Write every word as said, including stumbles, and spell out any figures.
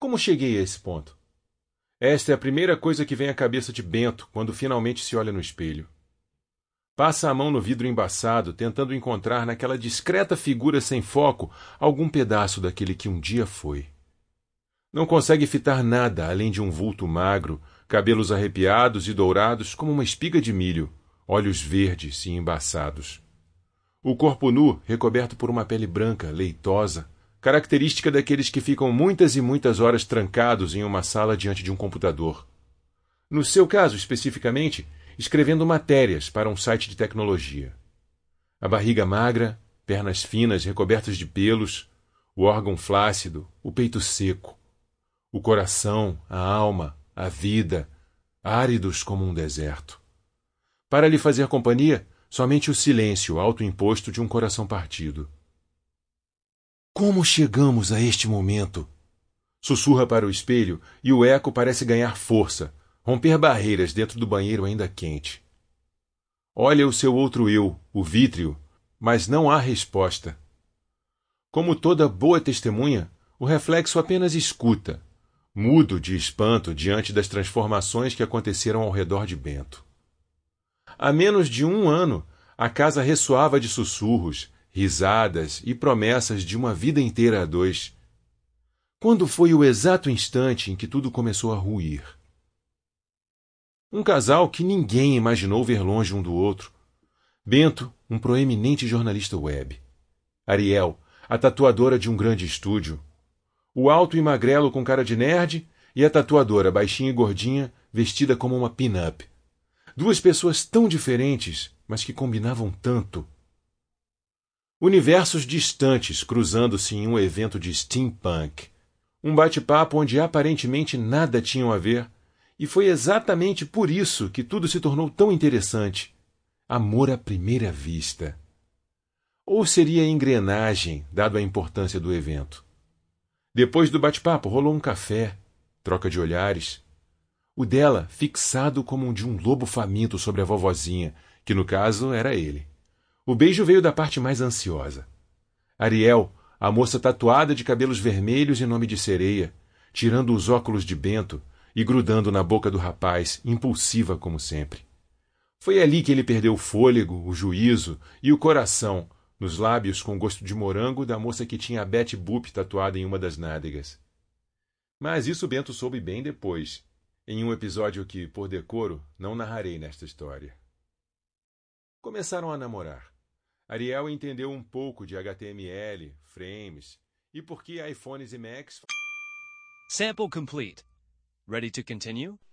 Como cheguei a esse ponto? Esta é a primeira coisa que vem à cabeça de Bento quando finalmente se olha no espelho. Passa a mão no vidro embaçado, tentando encontrar naquela discreta figura sem foco algum pedaço daquele que um dia foi. Não consegue fitar nada além de um vulto magro, cabelos arrepiados e dourados como uma espiga de milho, olhos verdes e embaçados. O corpo nu, recoberto por uma pele branca, leitosa, característica daqueles que ficam muitas e muitas horas trancados em uma sala diante de um computador. No seu caso, especificamente, escrevendo matérias para um site de tecnologia. A barriga magra, pernas finas recobertas de pelos, o órgão flácido, o peito seco. O coração, a alma, a vida, áridos como um deserto. Para lhe fazer companhia, somente o silêncio autoimposto de um coração partido. Como chegamos a este momento? Sussurra para o espelho e o eco parece ganhar força, romper barreiras dentro do banheiro ainda quente. Olha o seu outro eu, o vítreo, mas não há resposta. Como toda boa testemunha, o reflexo apenas escuta, mudo de espanto diante das transformações que aconteceram ao redor de Bento. Há menos de um ano, a casa ressoava de sussurros, risadas e promessas de uma vida inteira a dois. Quando foi o exato instante em que tudo começou a ruir? Um casal que ninguém imaginou ver longe um do outro. Bento, um proeminente jornalista web. Ariel, a tatuadora de um grande estúdio. O alto e magrelo com cara de nerd e a tatuadora baixinha e gordinha, vestida como uma pin-up. Duas pessoas tão diferentes, mas que combinavam tanto. Universos distantes cruzando-se em um evento de steampunk. Um bate-papo onde aparentemente nada tinham a ver, e foi exatamente por isso que tudo se tornou tão interessante. Amor à primeira vista. Ou seria engrenagem, dado a importância do evento? Depois do bate-papo rolou um café, troca de olhares. O dela fixado como um de um lobo faminto sobre a vovozinha, que no caso era ele. O beijo veio da parte mais ansiosa. Ariel, a moça tatuada de cabelos vermelhos em nome de sereia, tirando os óculos de Bento e grudando na boca do rapaz, impulsiva como sempre. Foi ali que ele perdeu o fôlego, o juízo e o coração, nos lábios com gosto de morango da moça que tinha a Betty Boop tatuada em uma das nádegas. Mas isso Bento soube bem depois, em um episódio que, por decoro, não narrarei nesta história. Começaram a namorar. Ariel entendeu um pouco de H T M L, frames, e por que iPhones e Macs... Sample complete. Ready to continue?